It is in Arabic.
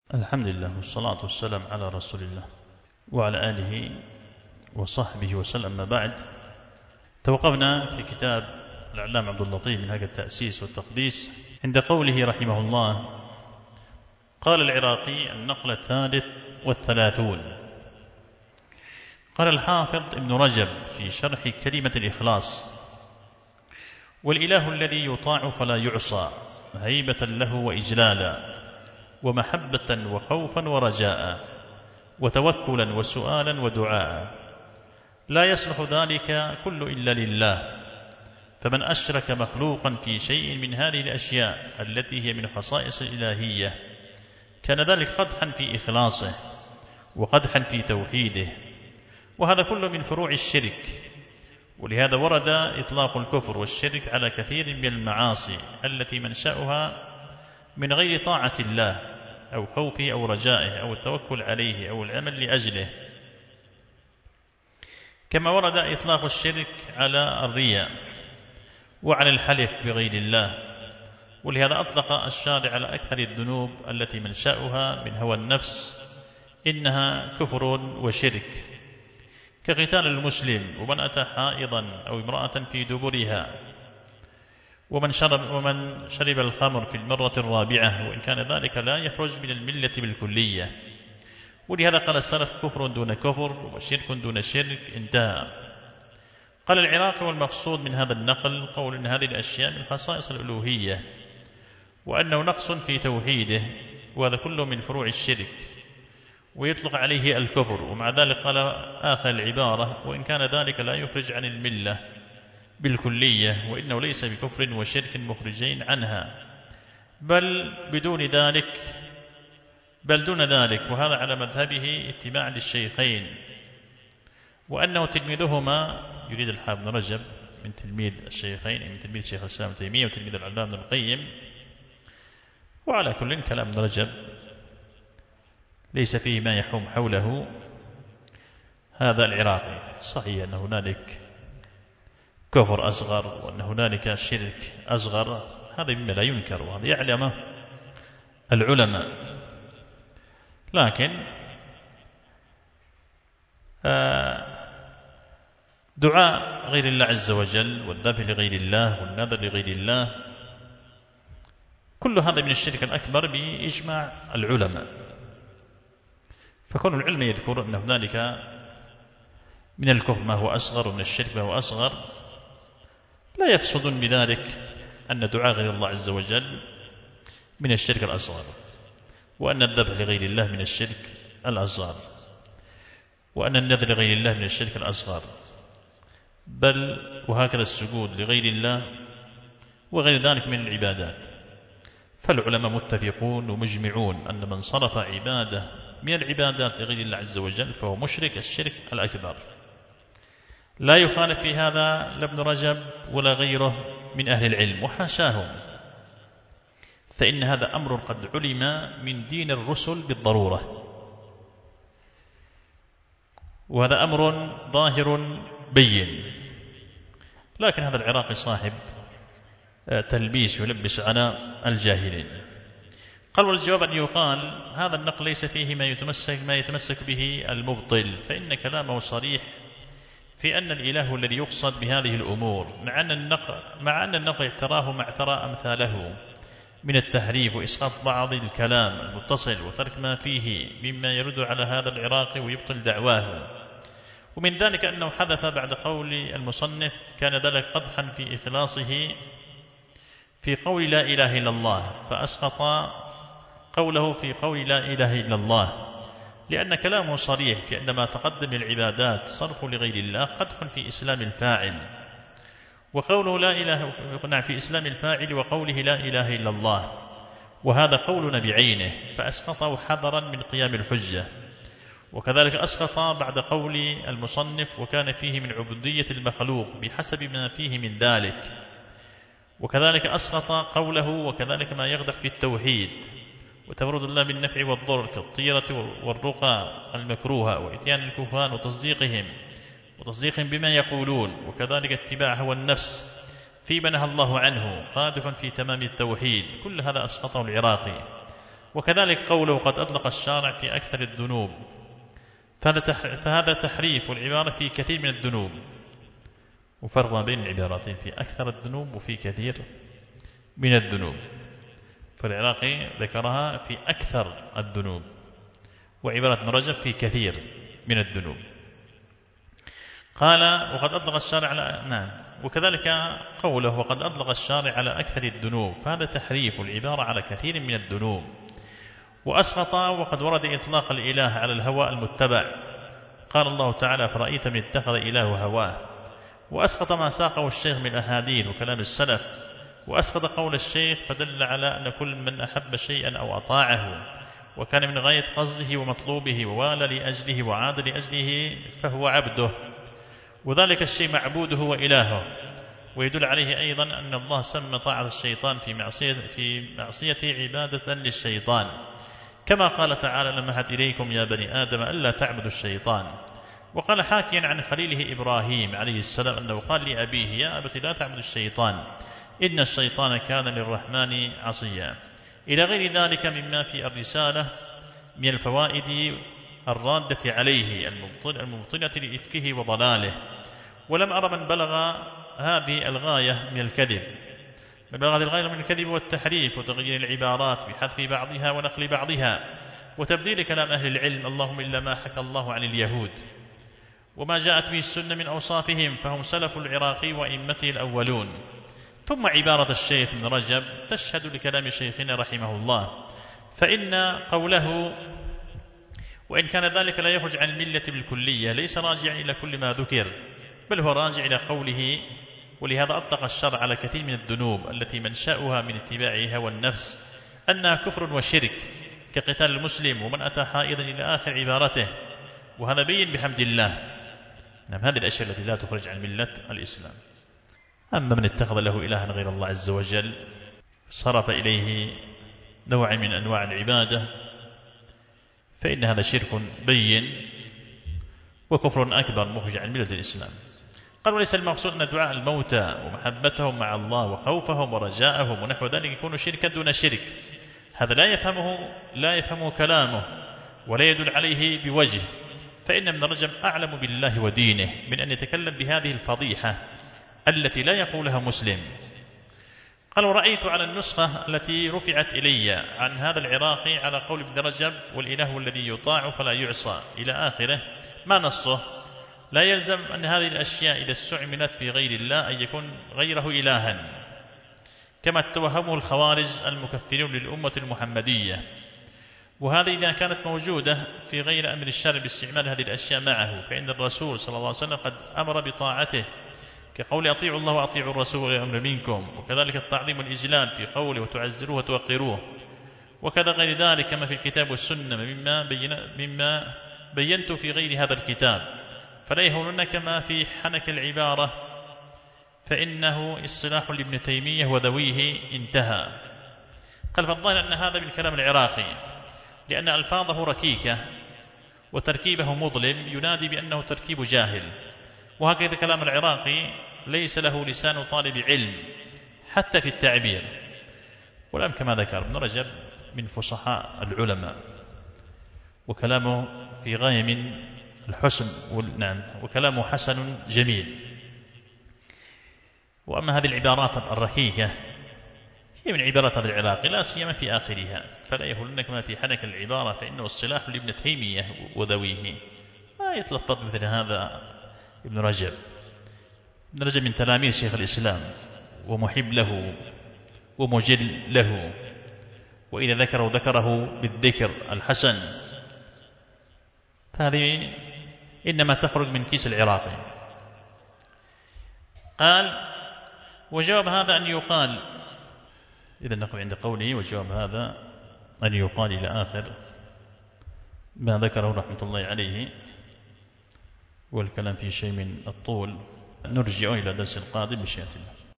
الحمد لله والصلاة والسلام على رسول الله وعلى آله وصحبه وسلم. ما بعد، توقفنا في كتاب العلامة عبد اللطيف منهاج التأسيس والتقديس عند قوله رحمه الله: قال العراقي: النقل 33. قال الحافظ ابن رجب في شرح كلمة الإخلاص: والإله الذي يطاع فلا يعصى، هيبة له وإجلالا، ومحبة وخوفا ورجاء، وتوكلا وسؤالا ودعاء، لا يصلح ذلك كل إلا لله. فمن أشرك مخلوقا في شيء من هذه الأشياء التي هي من خصائص الإلهية كان ذلك قدحا في إخلاصه وقدحا في توحيده، وهذا كله من فروع الشرك. ولهذا ورد إطلاق الكفر والشرك على كثير من المعاصي التي منشأها من غير طاعة الله أو خوفه أو رجائه أو التوكل عليه أو العمل لأجله، كما ورد إطلاق الشرك على الرياء وعلى الحلف بغير الله. ولهذا أطلق الشارع على أكثر الذنوب التي منشأها من هوى النفس إنها كفر وشرك، كقتال المسلم، ومن أتى حائضا أو امرأة في دبرها، ومن شرب الخمر في المرة الرابعة، وإن كان ذلك لا يخرج من الملة بالكلية. ولهذا قال السلف: كفر دون كفر وشرك دون شرك، انتهى. قال العراقي: والمقصود من هذا النقل قول إن هذه الأشياء من خصائص الألوهية، وأنه نقص في توحيده، وهذا كله من فروع الشرك، ويطلق عليه الكفر. ومع ذلك قال آخر العبارة: وإن كان ذلك لا يخرج عن الملة بالكلية، وإنه ليس بكفر وشرك مخرجين عنها، بل دون ذلك، وهذا على مذهبه اتباعا للشيخين، وأنه تلميذهما، يريد الحافظ بن رجب من تلميذ الشيخين، من تلميذ شيخ الإسلام ابن تيمية وتلميذ العلامة ابن القيم. وعلى كل كلام ابن رجب ليس فيه ما يحوم حوله هذا العراقي. صحيح أن هنالك كفر أصغر وأن هنالك شرك أصغر، هذا مما لا ينكر وهذا يعلمه العلماء، لكن دعاء غير الله عز وجل والذبح لغير الله والنذر لغير الله كل هذا من الشرك الأكبر بإجماع العلماء. فكون العلم يذكر أن هنالك من الكفر ما هو أصغر ومن الشرك ما هو أصغر، لا يقصدون بذلك أن دعاء غير الله عز وجل من الشرك الأصغر، وأن الذبح لغير الله من الشرك الأصغر، وأن النذر لغير الله من الشرك الأصغر، بل وهكذا السجود لغير الله وغير ذلك من العبادات. فالعلماء متفقون ومجمعون أن من صرف عبادة من العبادات لغير الله عز وجل فهو مشرك الشرك الأكبر. لا يخالف في هذا لا ابن رجب ولا غيره من أهل العلم، وحاشاهم، فإن هذا أمر قد علم من دين الرسل بالضرورة، وهذا أمر ظاهر بين. لكن هذا العراقي صاحب تلبيس يلبس على الجاهلين. قال: والجواب أن يقال هذا النقل ليس فيه ما يتمسك به المبطل، فإن كلامه صريح في أن الإله الذي يقصد بهذه الأمور، مع أن النقل اعتراه ما اعترى أمثاله من التحريف وإسقاط بعض الكلام المتصل وترك ما فيه مما يرد على هذا العراقي ويبطل دعواه. ومن ذلك أنه حدث بعد قول المصنف كان ذلك قدحا في إخلاصه في قول لا إله إلا الله، فأسقط قوله في قول لا إله إلا الله، لأن كلامه صريح في أن ما تقدم العبادات صرف لغير الله قدح في إسلام الفاعل، وقوله لا إله في إسلام الفاعل وقوله لا إله إلا الله، وهذا قولنا بعينه، فأسقطه حذرا من قيام الحجة. وكذلك أسقط بعد قول المصنف وكان فيه من عبودية المخلوق بحسب ما فيه من ذلك، وكذلك أسقط قوله وكذلك ما يقدح في التوحيد وتفرد الله بالنفع والضر كالطيرة والرقى المكروهة وإتيان الكهان وتصديقهم بما يقولون، وكذلك اتباع هوى النفس فيما نهى الله عنه قادح في تمام التوحيد. كل هذا أسقطه العراقي. وكذلك قوله قد أطلق الشارع في أكثر الذنوب، فهذا تحريف العبارة في كثير من الذنوب، وفرق ما بين العبارتين في أكثر الذنوب وفي كثير من الذنوب. فالعراقي ذكرها في أكثر الذنوب، وعبارة ابن رجب في كثير من الذنوب. قال وقد أطلق الشارع على وكذلك قوله وقد أطلق الشارع على أكثر الذنوب، فهذا تحريف العبارة على كثير من الذنوب. وأسقط وقد ورد إطلاق الإله على الهوى المتبع، قال الله تعالى فرأيت من اتخذ إله هواه. وأسقط ما ساقه الشيخ من الأحاديث وكلام السلف. وأسقط قول الشيخ فدل على أن كل من أحب شيئا أو أطاعه وكان من غاية قصده ومطلوبه ووالى لأجله وعاد لأجله فهو عبده، وذلك الشيء معبوده وإلهه. ويدل عليه أيضا أن الله سمى طاعة الشيطان في معصية عبادة للشيطان، كما قال تعالى لم أعهد إليكم يا بني آدم ألا تعبدوا الشيطان. وقال حاكيا عن خليله إبراهيم عليه السلام أنه قال لأبيه يا أبت لا تعبد الشيطان إن الشيطان كان للرحمن عصيا، إلى غير ذلك مما في الرسالة من الفوائد الرادة عليه المبطلة لإفكه وضلاله. ولم أرى من بلغ هذه الغاية من الكذب، والتحريف وتغيير العبارات بحذف بعضها ونقل بعضها وتبديل كلام أهل العلم، اللهم إلا ما حكى الله عن اليهود وما جاءت به السنة من أوصافهم، فهم سلف العراقي وإمته الأولون. ثم عبارة الشيخ ابن رجب تشهد لكلام شيخنا رحمه الله، فإن قوله وإن كان ذلك لا يخرج عن الملة بالكلية ليس راجعا إلى كل ما ذكر، بل هو راجع إلى قوله ولهذا أطلق الشرع على كثير من الذنوب التي منشأها من اتباع هوى النفس أنها كفر وشرك كقتال المسلم ومن أتى حائضا إلى آخر عبارته، وهذا بين بحمد الله. هذه الأشياء التي لا تخرج عن ملة الإسلام. أما من اتخذ له إلها غير الله عز وجل صرف إليه نوع من أنواع العبادة فإن هذا شرك بين وكفر أكبر مخرج عن ملة الإسلام. قال وليس المقصود أن دعاء الموتى ومحبتهم مع الله وخوفهم ورجاءهم ونحو ذلك يكون شركا دون شرك، هذا لا يفهمه كلامه ولا يدل عليه بوجه، فإن ابن رجب أعلم بالله ودينه من أن يتكلم بهذه الفضيحة التي لا يقولها مسلم. قال ورأيت على النسخة التي رفعت إلي عن هذا العراقي على قول ابن رجب والإله الذي يطاع فلا يعصى إلى آخره ما نصه، لا يلزم أن هذه الأشياء إذا استعملت في غير الله أن يكون غيره إلها، كما توهمه الخوارج المكفرون للأمة المحمدية. وهذا إذا كانت موجودة في غير أمر الشرع باستعمال هذه الأشياء معه، فإن الرسول صلى الله عليه وسلم قد أمر بطاعته كقول أطيعوا الله وأطيعوا الرسول أمر منكم، وكذلك التعظيم والإجلال في قوله وتعزروه وتوقروه، وكذا غير ذلك كما في الكتاب والسنة مما بينت في غير هذا الكتاب. فلا يهونن كما في حنك العبارة فإنه اصطلاح لابن تيمية وذويه انتهى. قال فالظاهر أن هذا بالكلام العراقي لأن ألفاظه ركيكة وتركيبه مظلم ينادي بأنه تركيب جاهل، وهكذا كلام العراقي ليس له لسان طالب علم حتى في التعبير. ولم كما ذكر ابن رجب من فصحاء العلماء وكلامه في غاية من الحسن وكلامه حسن جميل. وأما هذه العبارات الركيكة هي من عبارات هذا العراقي لا سيما في آخرها، فلا يهولن كما في حنك العبارة فإنه الصلاح لابن تيمية وذويه، ما يتلفظ مثل هذا ابن رجب. ابن رجب من تلاميذ شيخ الإسلام ومحب له ومجل له، وإذا ذكره بالذكر الحسن، فهذه إنما تخرج من كيس العراقي. قال وجواب هذا أن يقال، إذا نقف عند قوله وجواب هذا أن يقال إلى آخر ما ذكره رحمة الله عليه، والكلام في شيء من الطول نرجع إلى درس القادم بشيء الله.